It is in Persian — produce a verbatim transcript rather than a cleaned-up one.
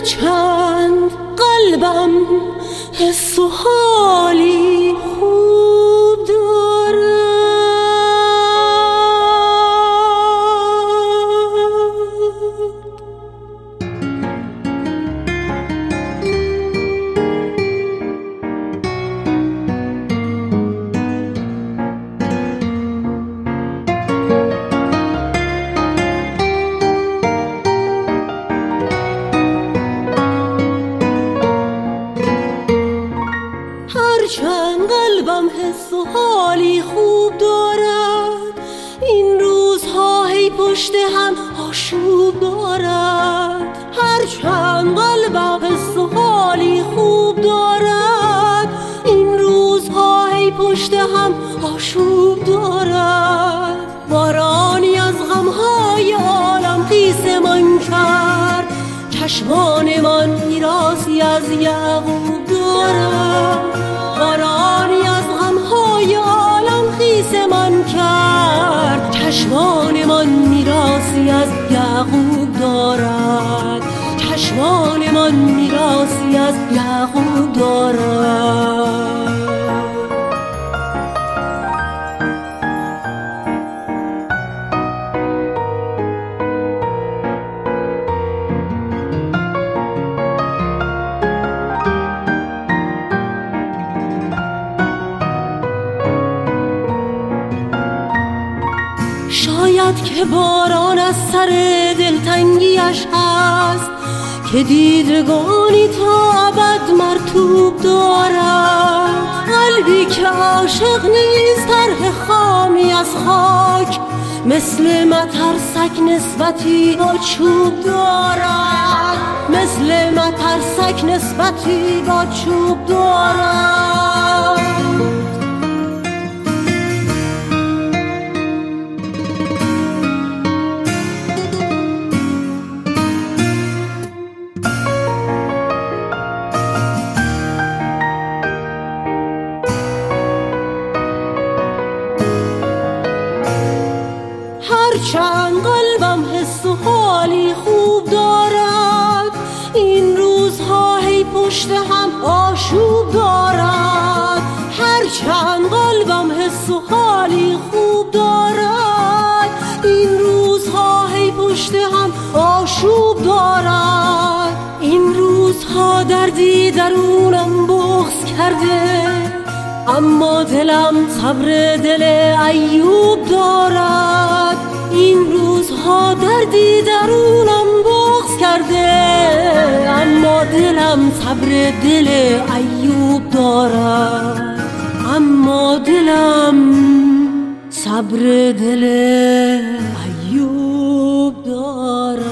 هرچند قلبم حس و حالی خوب دارد، هرچند قلبم حس و حالی خوب دارد، این روزها هی پشت هم آشوب دارد. هرچند قلبم حس و حالی خوب دارد، این روزها هی پشت هم آشوب دارد. بارانی از غمهای عالم خیسمان کرد، چشمانمان میراثی از یعقوب دارد. بارانی از غمهای عالم خیسمان کرد، چشمانمان میراثی از یعقوب دارد. چشمانمان میراثی از یعقوب دارد. شاید که باران از سر دلتنگیش هست، که دیدگانی تا ابد مرطوب دارد. قلبی که عاشق نیست طرح خامی از خاک، مثل مترسک نسبتی با چوب دارد. مثل مترسک نسبتی با چوب دارد. هرچند قلبم حس و حالی خوب دارد، این روزها هی پشت هم آشوب دارد. هرچند قلبم حس و حالی خوب دارد، این روزها هی پشت هم آشوب دارد. این روزها دردی درونم بغض کرده، اما دلم صبر دل ایوب دارد. این روزها دردی درونم بغض کرده، اما دلم صبر دل ایوب دارد. اما دلم صبر دل ایوب دارد.